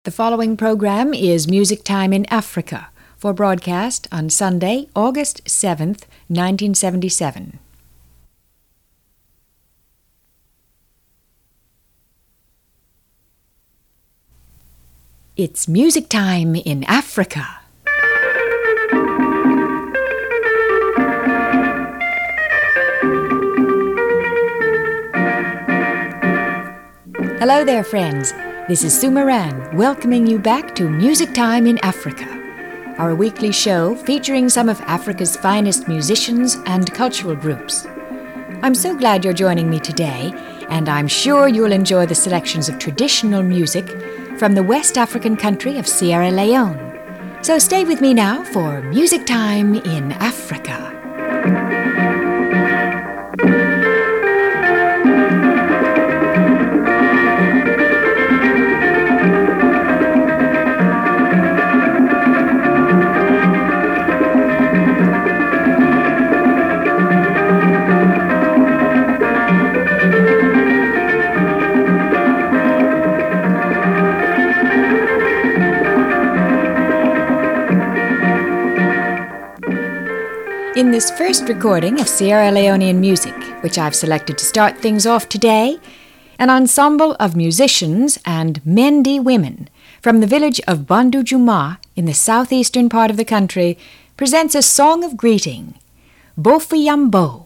The following program is Music Time in Africa for broadcast on Sunday, August 7th, 1977. It's Music Time in Africa. Hello there, friends. This is Sue Moran, welcoming you back to Music Time in Africa, our weekly show featuring some of Africa's finest musicians and cultural groups. I'm so glad you're joining me today, and I'm sure you'll enjoy the selections of traditional music from the West African country of Sierra Leone. So stay with me now for Music Time in Africa. In this first recording of Sierra Leonean music, which I've selected to start things off today, an ensemble of musicians and Mendi women from the village of Bandujuma in the southeastern part of the country presents a song of greeting, Bofiyambo.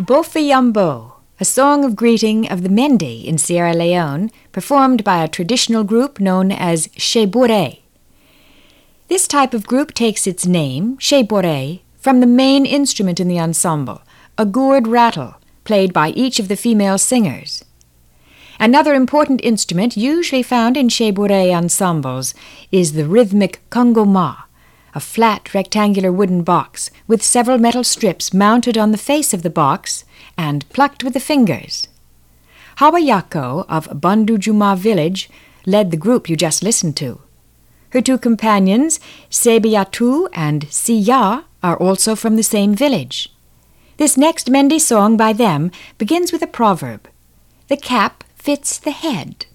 Bofi Yambo, a song of greeting of the Mende in Sierra Leone, performed by a traditional group known as Shebore. This type of group takes its name, Shebore, from the main instrument in the ensemble, a gourd rattle, played by each of the female singers. Another important instrument usually found in Shebore ensembles is the rhythmic kongoma, a flat rectangular wooden box with several metal strips mounted on the face of the box and plucked with the fingers. Hawayako of Bandujuma village led the group you just listened to. Her two companions, Sebiatu and Siya, are also from the same village. This next Mende song by them begins with a proverb. The cap fits the head.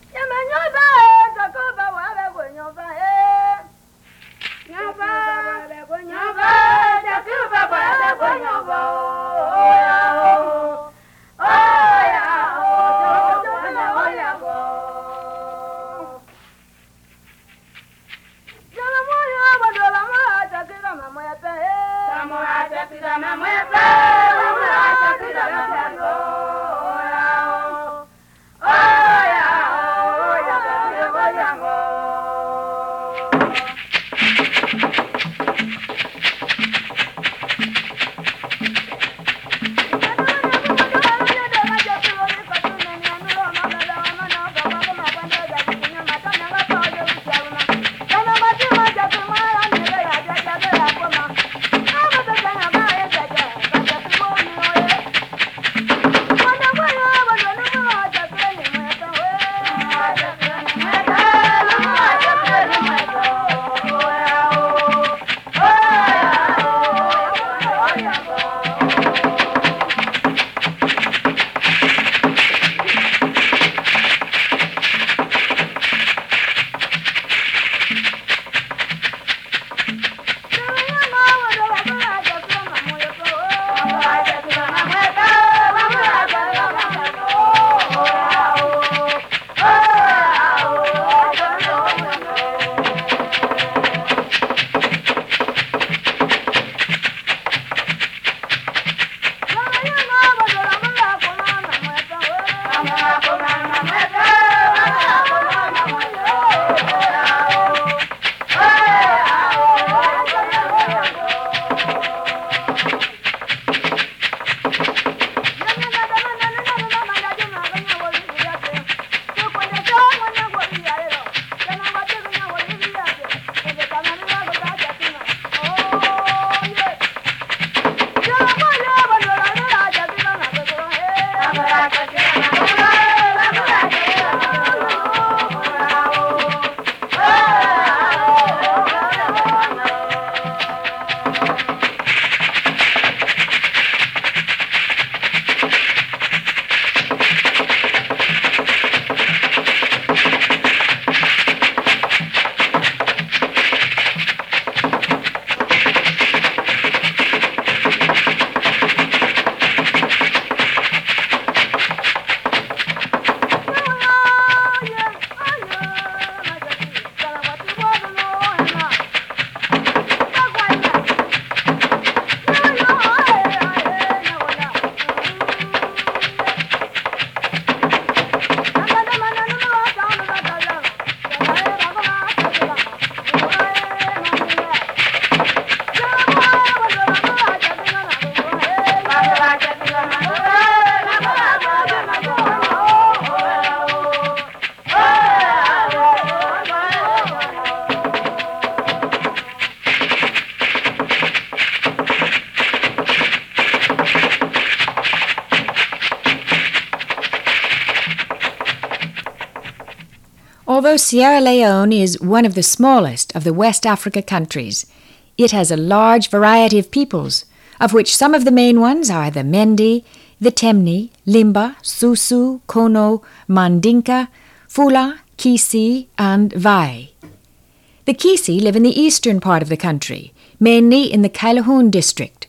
Although Sierra Leone is one of the smallest of the West Africa countries, it has a large variety of peoples, of which some of the main ones are the Mende, the Temne, Limba, Susu, Kono, Mandinka, Fula, Kisi, and Vai. The Kisi live in the eastern part of the country, mainly in the Kailahun district.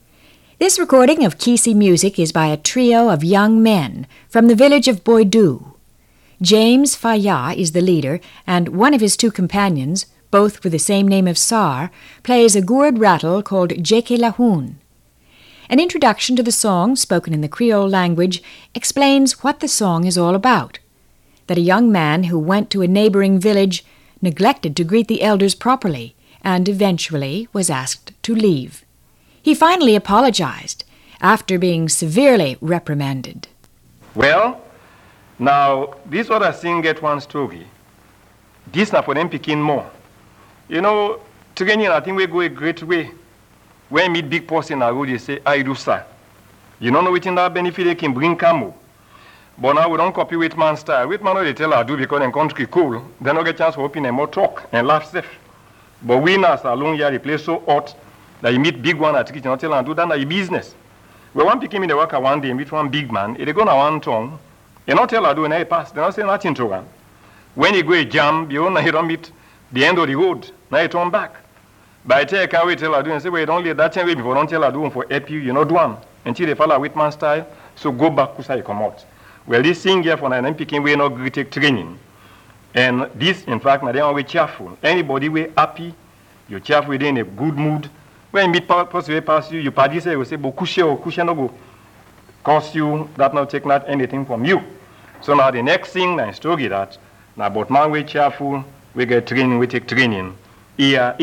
This recording of Kisi music is by a trio of young men from the village of Boidu. James Faya is the leader, and one of his two companions, both with the same name of Sar, plays a gourd rattle called Jeke Lahun. An introduction to the song, spoken in the Creole language, explains what the song is all about. That a young man who went to a neighboring village neglected to greet the elders properly and eventually was asked to leave. He finally apologized after being severely reprimanded. Well, now, this other thing get one story. This na for them picking more. You know, training, I think we go a great way. When meet big person on the road, they say, I do, sir. You don't know what in that benefit they can bring camo. But now we don't copy Whitman style. Whitman, they tell I do because in country cool. They don't get chance to open a more talk and laugh safe. But we now alone here, the place so hot that you meet big one at kitchen, not tell and do that na your business. We want to in the worker one day, meet one big man, they go na one tongue, you not tell her do and I pass, they don't say nothing to her. When you go a jam, you don't meet the end of the road, now you turn back. By the time you can't wait tell her do and say, well, don't let that time wait before don't tell her do for help you, you know do one. Until they follow Whitman style, so go back to you come out. Well, this thing here for an picking we not great training. And this, in fact, now they are cheerful. Anybody we happy, you're cheerful, in a good mood. When you meet person pass you, you party say, you say, but kushe no go cost you, that not take not anything from you. So now the next thing, now story that, now but man we cheerful, we get training, we take training, ear.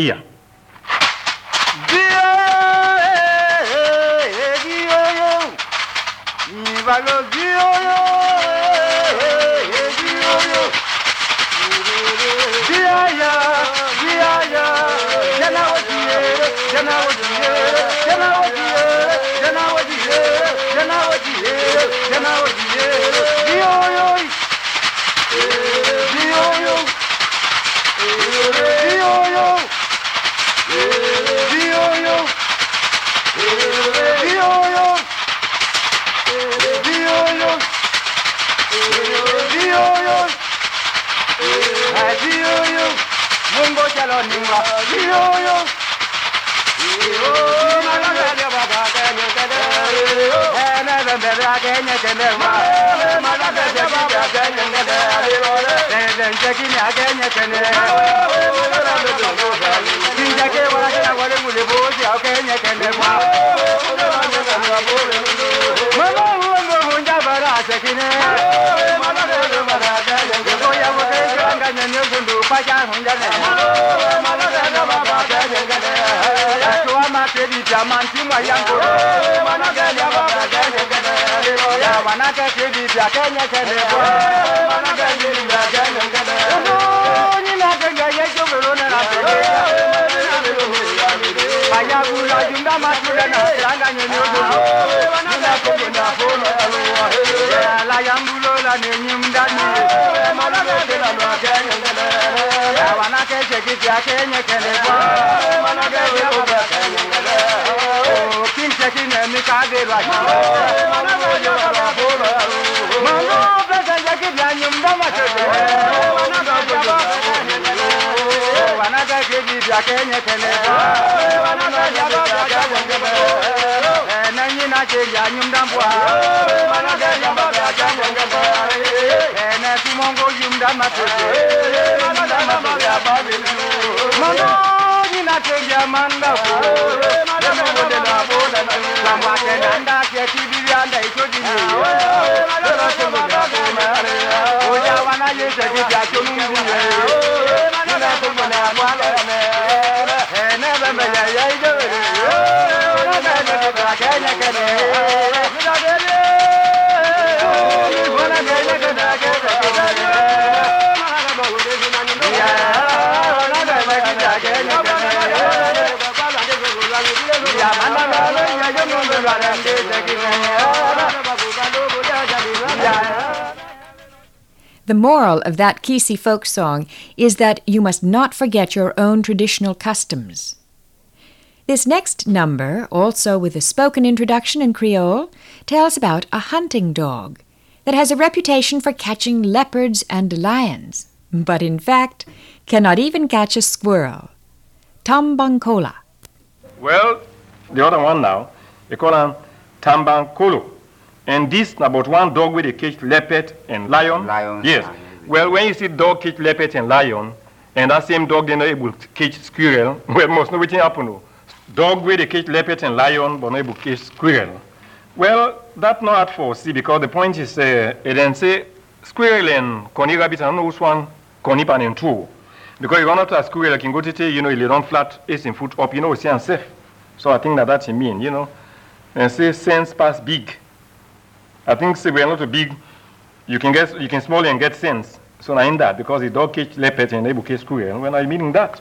The moral of that Kisi folk song is that you must not forget your own traditional customs. This next number, also with a spoken introduction in Creole, tells about a hunting dog that has a reputation for catching leopards and lions, but in fact cannot even catch a squirrel. Tambankola. Well, the other one now, they call him Tambankolo. And this is about one dog where they catch leopard and lion. Yes. Well, when you see dog catch leopard and lion, and that same dog they're not able to catch squirrel, well, must know what happened. dog where they catch leopard and lion, but no able catch squirrel. Well, that's not hard for see because the point is, it then say squirrel and conny rabbit, I don't know which one, conny pan and two. Because you run up to a squirrel, can go to you know, you don't flat, it's in foot up, you know, it's safe. So I think that's what mean, you know. And say sense pass big. I think say we're not too big, you can small and get sense. So I in that because the dog catch leopard and able catch squirrel. When I meaning that.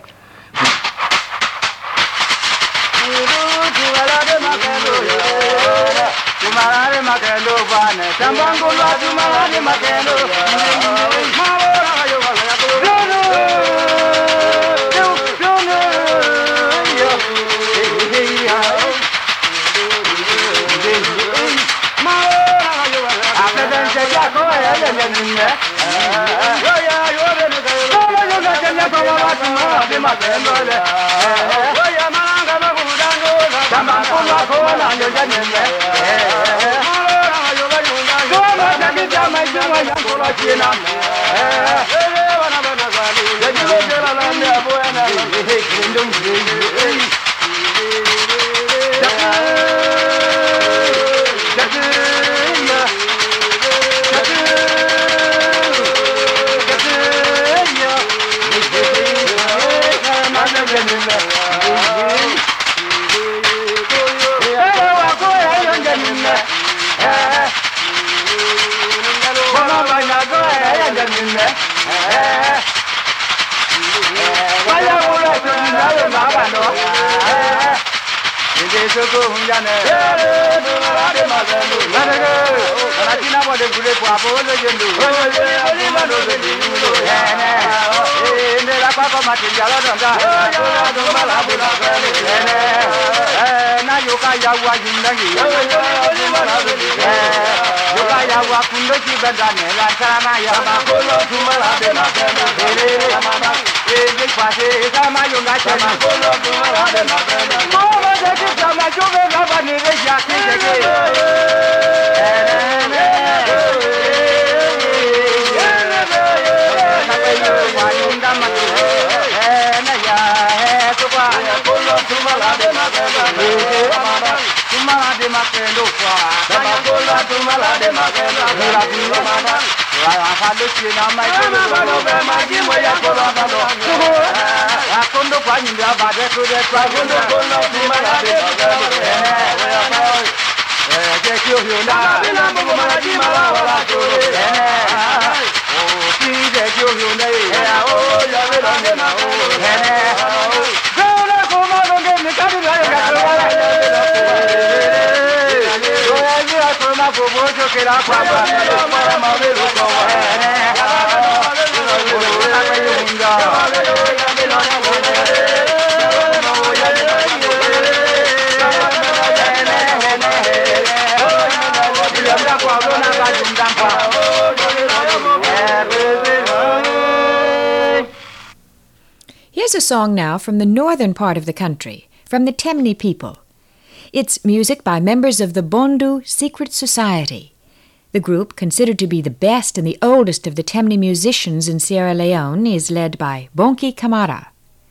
Here's a song now from the northern part of the country, from the Temne people. It's music by members of the Bondu Secret Society. The group, considered to be the best and the oldest of the Temne musicians in Sierra Leone, is led by Bonki Kamara.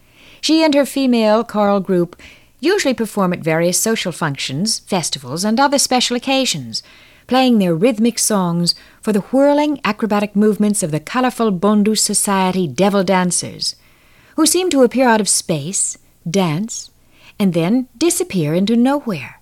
She and her female choral group usually perform at various social functions, festivals, and other special occasions, playing their rhythmic songs for the whirling acrobatic movements of the colorful Bondu Society devil dancers, who seem to appear out of space, dance, and then disappear into nowhere.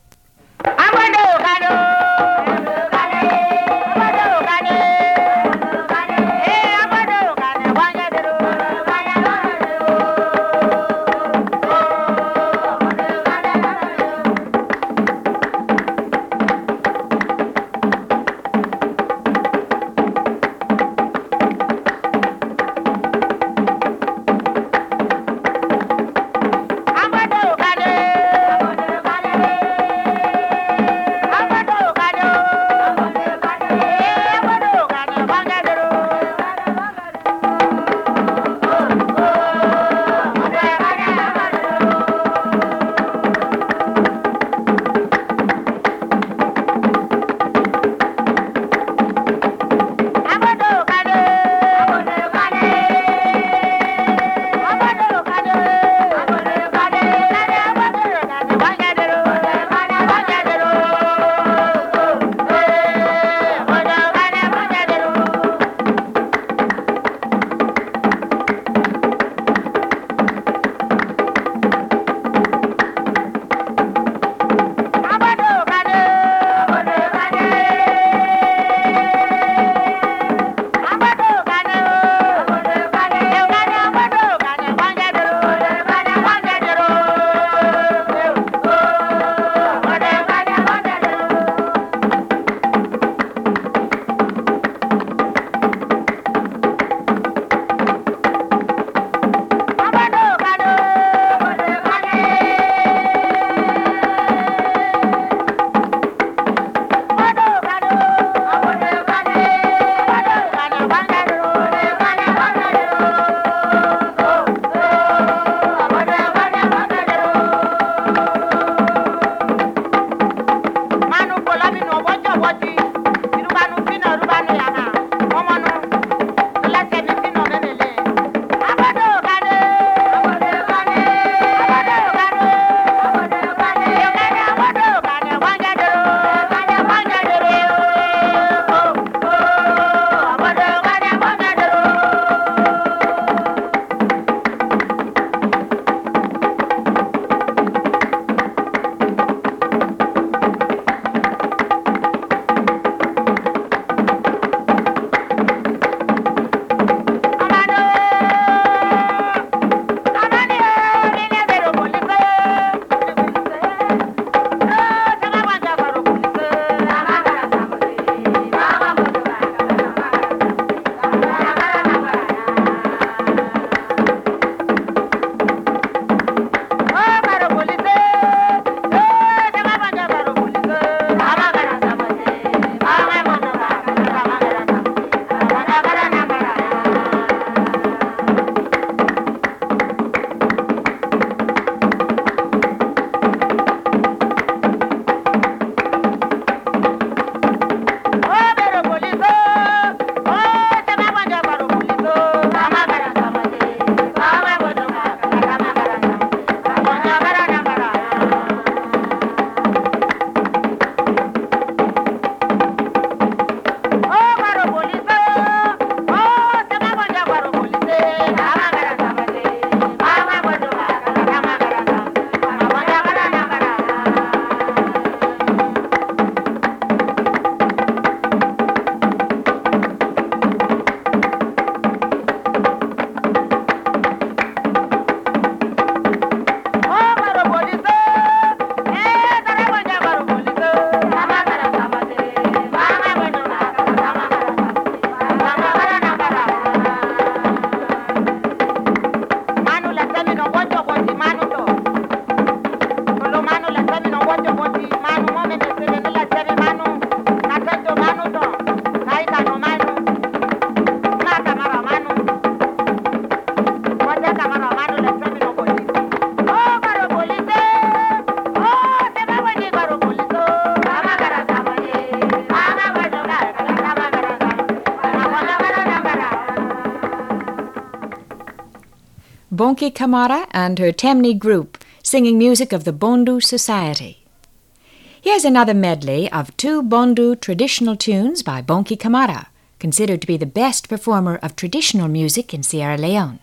Bonki Kamara and her Temni group singing music of the Bondu Society. Here's another medley of 2 Bondu traditional tunes by Bonki Kamara, considered to be the best performer of traditional music in Sierra Leone.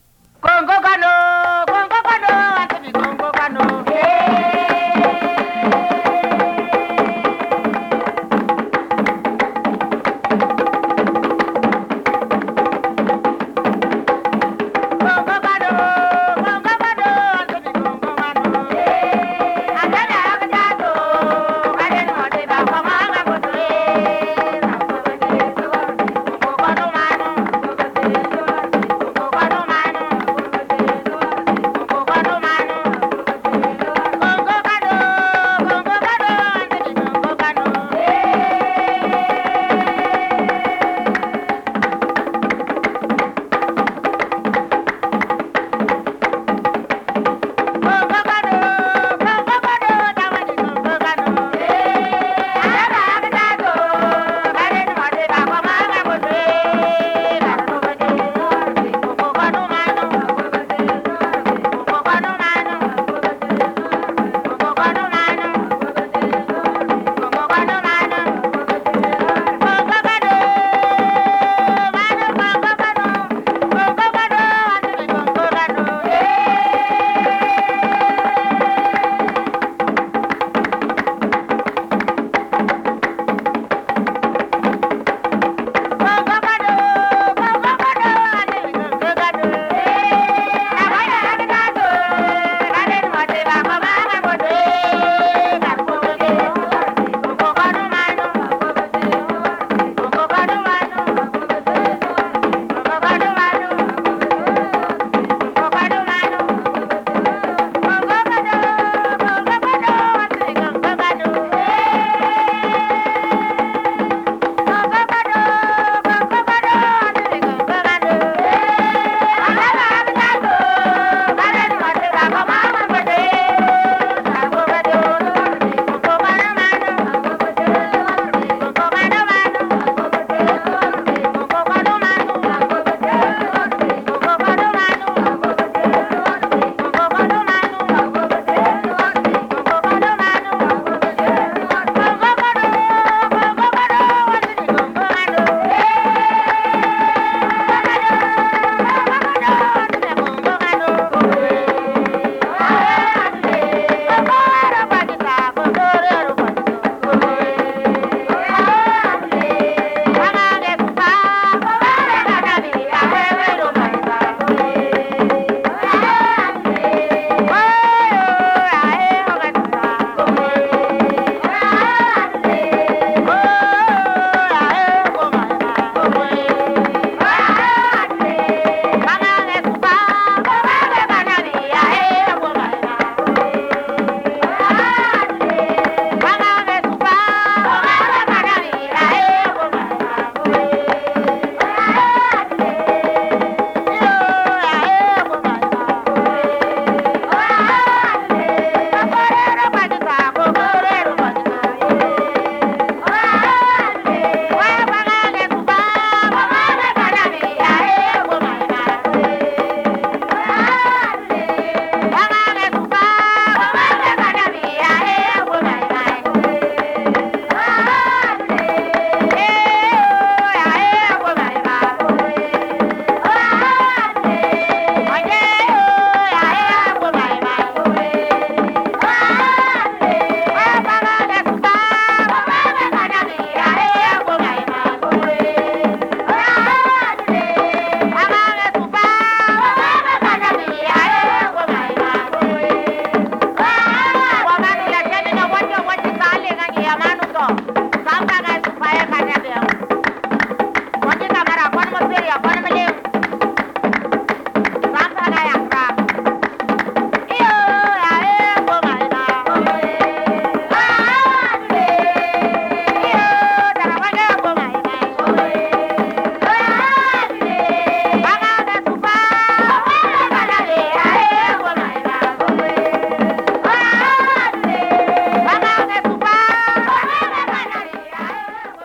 Congo Kano, Anthony Congo Kano,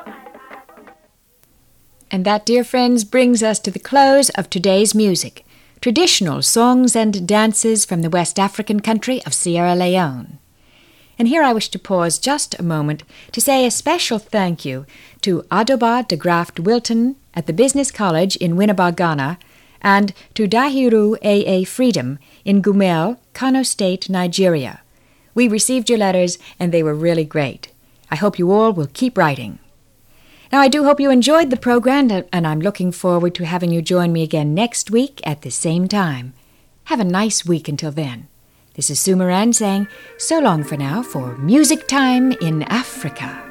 And that, dear friends, brings us to the close of today's music. traditional songs and dances from the West African country of Sierra Leone. And here I wish to pause just a moment to say a special thank you to Adoba de Graft Wilton at the Business College in Winneba, Ghana, and to Dahiru A.A. Freedom in Gumel, Kano State, Nigeria. We received your letters, and they were really great. I hope you all will keep writing. Now, I do hope you enjoyed the program, and I'm looking forward to having you join me again next week at the same time. Have a nice week until then. This is Sue Moran saying so long for now for Music Time in Africa.